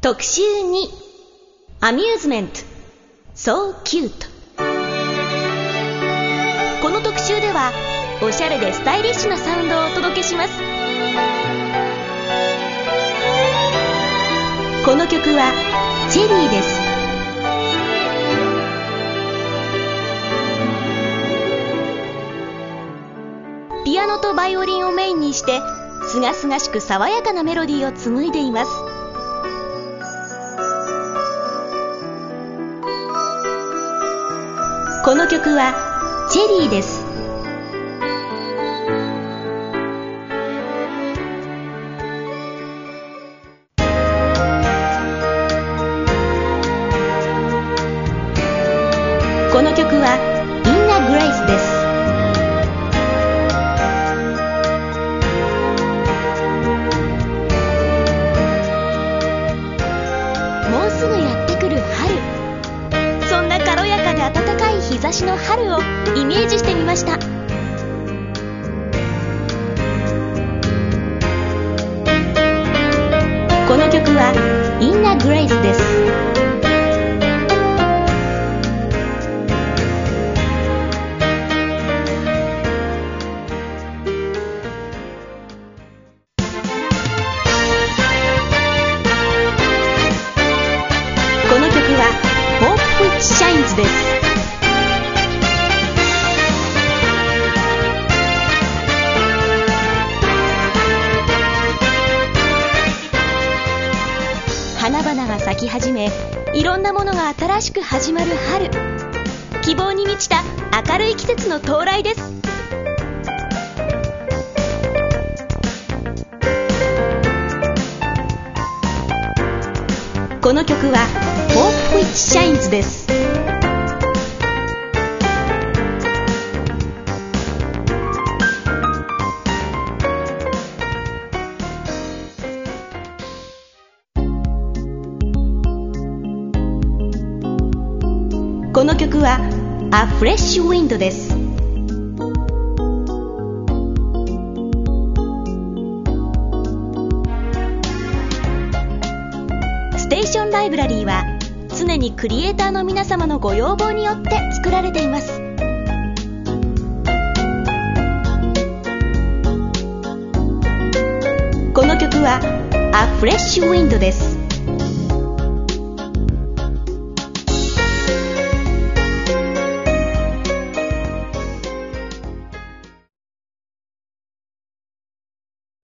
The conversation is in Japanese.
特集2アミューズメント So Cute。 この特集ではおしゃれでスタイリッシュなサウンドをお届けします。この曲はチェリーです。ピアノとバイオリンをメインにしてすがすがしく爽やかなメロディーを紡いでいます。この曲はチェリーです。この曲はインナーグレイスです。もうすぐやってくる春、そんな軽やかで暖かい日差しの春をイメージしてみました。この曲はインナーグレイスです。この曲は Hope Which Shines です。花々が咲き始め、いろんなものが新しく始まる春、希望に満ちた明るい季節の到来です。この曲は Hope Which Shines です。この曲は A Fresh Wind です。ステーションライブラリーは常にクリエイターの皆様のご要望によって作られています。この曲は A Fresh Wind です。